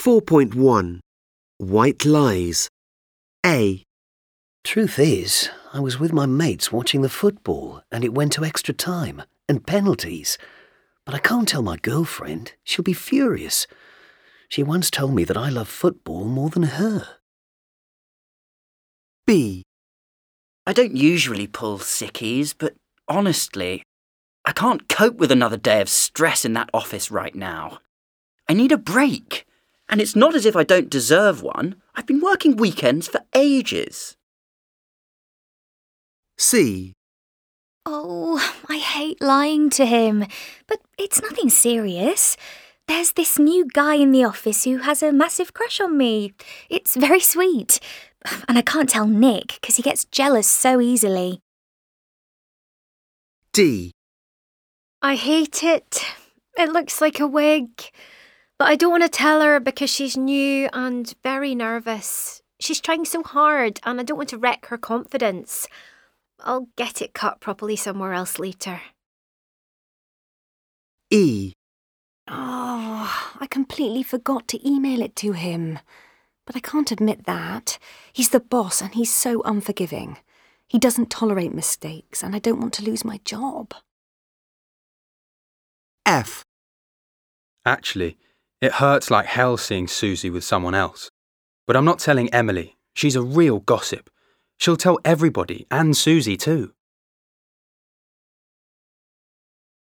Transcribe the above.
4.1 White Lies. A. Truth is, I was with my mates watching the football and it went to extra time and penalties. But I can't tell my girlfriend. She'll be furious. She once told me that I love football more than her. B. I don't usually pull sickies, but honestly, I can't cope with another day of stress in that office right now. I need a break. And it's not as if I don't deserve one. I've been working weekends for ages. C. Oh, I hate lying to him, but it's nothing serious. There's this new guy in the office who has a massive crush on me. It's very sweet. And I can't tell Nick because he gets jealous so easily. D. I hate it. It looks like a wig. But I don't want to tell her because she's new and very nervous. She's trying so hard and I don't want to wreck her confidence. I'll get it cut properly somewhere else later. E. Oh, I completely forgot to email it to him. But I can't admit that. He's the boss and he's so unforgiving. He doesn't tolerate mistakes and I don't want to lose my job. F. Actually, it hurts like hell seeing Susie with someone else. But I'm not telling Emily. She's a real gossip. She'll tell everybody, and Susie too.